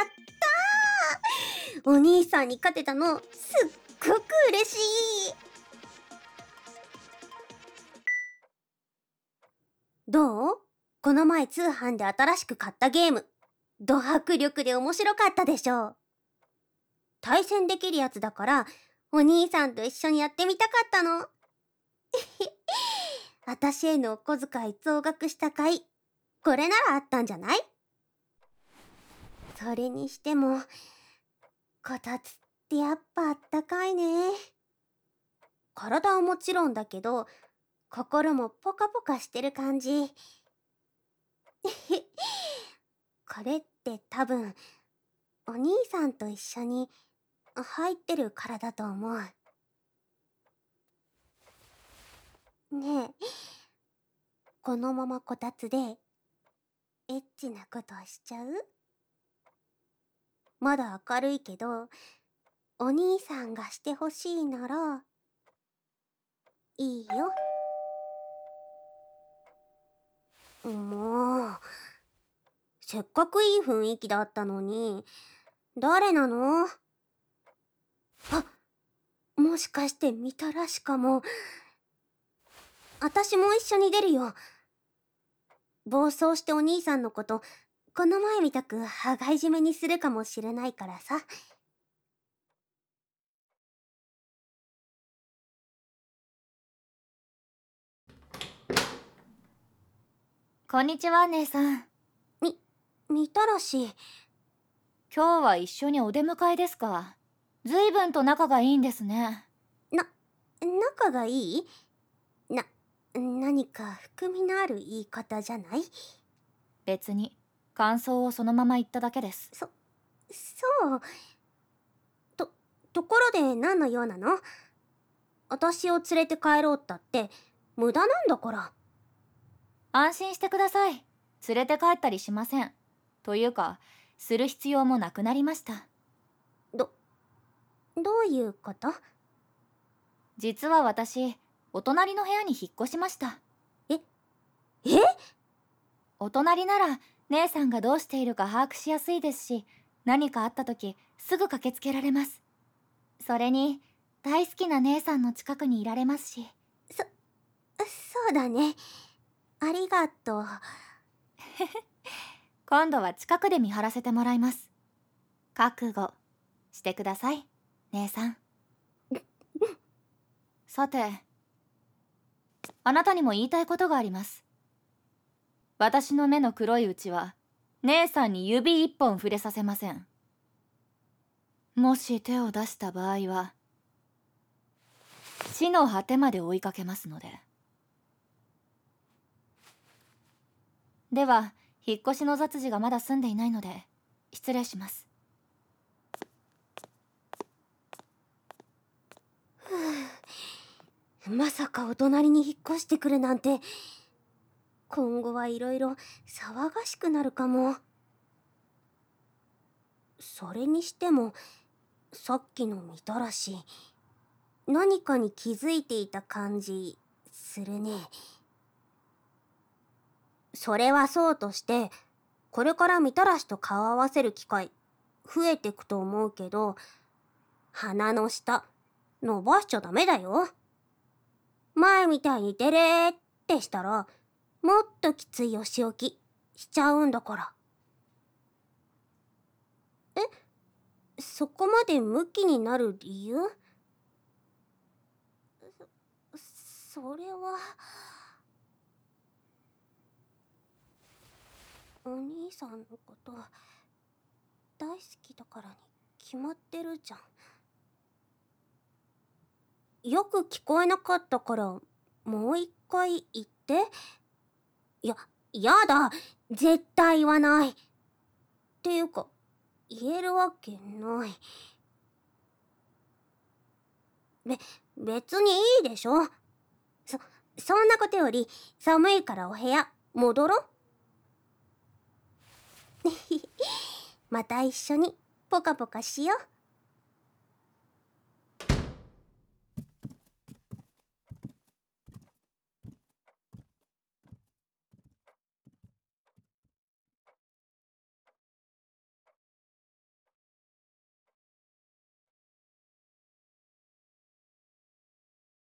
ったー。お兄さんに勝てたの、すっごく嬉しい。どう？この前通販で新しく買ったゲーム。ド迫力で面白かったでしょ。対戦できるやつだから、お兄さんと一緒にやってみたかったの。私へのお小遣い増額した甲斐、これならあったんじゃない？それにしても、こたつってやっぱあったかいね。体はもちろんだけど、心もポカポカしてる感じ。これって多分、お兄さんと一緒に入ってるからだと思う。ねえ、このままこたつでエッチなことしちゃう？まだ明るいけど、お兄さんがしてほしいならいいよ。もう、せっかくいい雰囲気だったのに、誰なの？あ、もしかしてみたらしかも。私も一緒に出るよ。暴走してお兄さんのこと、この前みたく羽交い締めにするかもしれないからさ。 こんにちは、姉さん。 みたらし。 今日は一緒にお出迎えですか。随分と仲がいいんですね。 仲がいい？何か含みのある言い方じゃない？ 別に、感想をそのまま言っただけです。 そう。ところで何の用なの？私を連れて帰ろうったって無駄なんだから。 安心してください。連れて帰ったりしません。というか、する必要もなくなりました。 どういうこと？ 実は私、お隣の部屋に引っ越しました。 え？ お隣なら、姉さんがどうしているか把握しやすいですし、何かあった時、すぐ駆けつけられます。それに、大好きな姉さんの近くにいられますし。 そうだね。ありがとう。 今度は近くで見張らせてもらいます。覚悟してください、姉さん。さて、あなたにも言いたいことがあります。私の目の黒いうちは、姉さんに指一本触れさせません。もし手を出した場合は、地の果てまで追いかけますので。では、引っ越しの雑事がまだ済んでいないので、失礼します。 まさかお隣に引っ越してくるなんて。今後はいろいろ騒がしくなるかも。それにしても、さっきのみたらし、何かに気づいていた感じするね。それはそうとして、これからみたらしと顔合わせる機会増えてくと思うけど、鼻の下伸ばしちゃダメだよ。前みたいにデレーってしたら、もっときついお仕置きしちゃうんだから。そこまでムキになる理由？それは。お兄さんのこと大好きだからに決まってるじゃん。よく聞こえなかったからもう一回言って。やだ、絶対言わない。っていうか言えるわけない。別にいいでしょ。そんなことより寒いからお部屋戻ろ。また一緒にポカポカしよう。